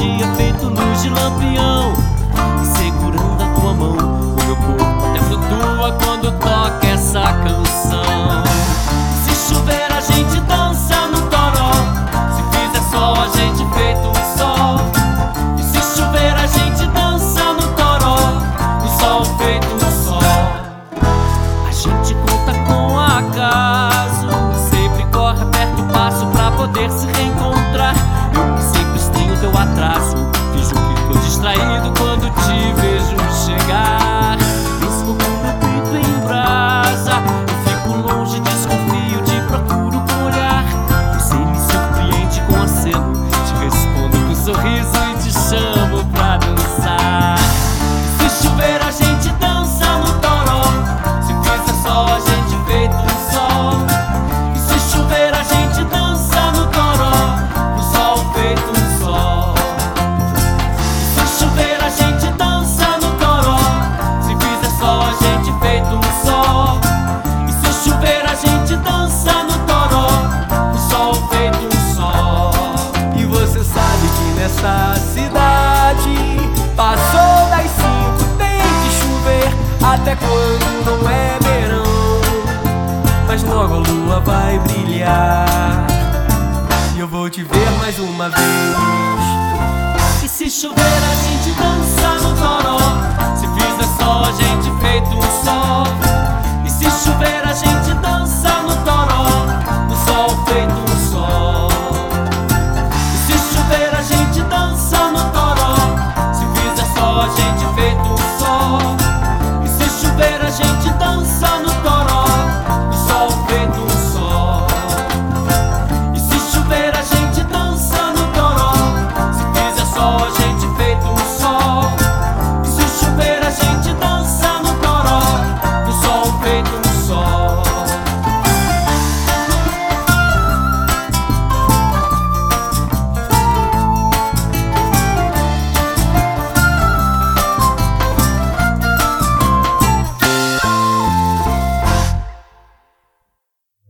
dia feito luz de lampião, e segurando a tua mão, o meu corpo até flutua quando toca essa canção. Se chover a gente dança no toró, se fizer sol a gente feito um sol. E se chover a gente dança no toró, no sol feito um sol. A gente conta com acaso, sempre corre, aperta o passo pra poder se reencontrar. Eu que sempre estranho teu atraso, finjo que tô distraído quando te vejo chegar. Esse fogo no meu peito em brasa, eu fico longe, desconfio, te procuro com olhar. Você me surpreende com aceno, te respondo com sorriso e te chamo pra dançar. Se chover a gente dança no toró, se fizer sol a gente feito um sol. E se chover a gente dança no toró, no sol feito um sol. E se chover a gente dança no toró, se fizer sol a gente feito um sol. E se chover a gente dança no toró, no sol feito um sol. E você sabe que nessa cidade passou das 5, tem que chover até quando não é verão. Mas logo a lua vai brilhar e eu vou te ver mais uma vez. E se chover a gente dança no toró, se fizer sol a gente feito um sol.